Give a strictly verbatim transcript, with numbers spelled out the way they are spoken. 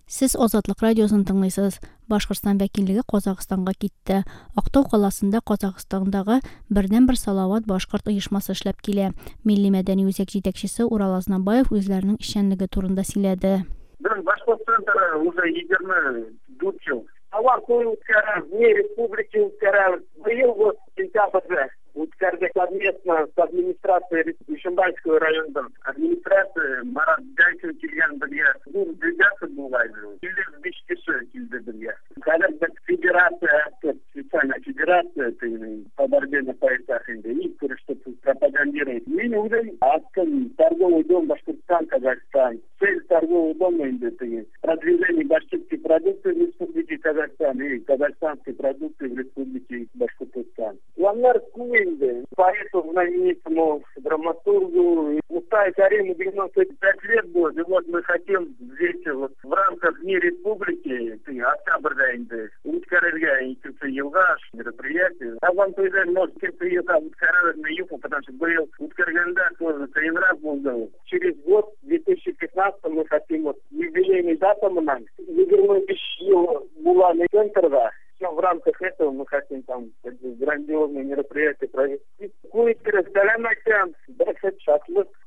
Сез Азатлык радиосын тыңлыйсыз. Башкортстан вәкиллеге Казакъстанга китте. Актау каласында Казакъстандагы бердән-бер Салават башкорт оешмасы эшләп килә. Милли мәдәни үзәк җитәкчесе Урал Азнабаев үзләренең эшчәнлеге турында сөйләде. Башкортстанда уже егерме дүрт ел. Аларны үткәрә, вне республики үткәрә. Быел вот сентябрьдә үткәрдек совместно с администрацией Ишембайского районда. Администрация Марат Гайкин килгән бергә. Бу делегация булган. Килде биш кеше килде бергә. Хәзер бит федерация, специальная федерация по борьбе на поясах и что пропагандирует. Мы уже открыли торговый дом Башкортостан, Казахстан. Цель торгового дома это продвижение башкирских продуктов в Республике Казахстан и казахстанские продукты в Республике Башкортостан. Планер Куинде, поэту знаменитому драматургу Мустай Кариму девяносто пять лет было. И вот мы хотим здесь вот в рамках Дней Республики, октябрьда инде, Уткарельга и Елгаш мероприятие. А вам тоже может Кирпиелга Уткарелга на югу, потому что был Уткарганда тоже Каинраз был. Через год, в две тысячи пятнадцатом, мы хотим вот юбилейный дата мы нам. егерме биш ел была на центре. В рамках этого мы хотим там грандиозные мероприятия провести. Куйт, Салам айтам, бәхет, шатлык.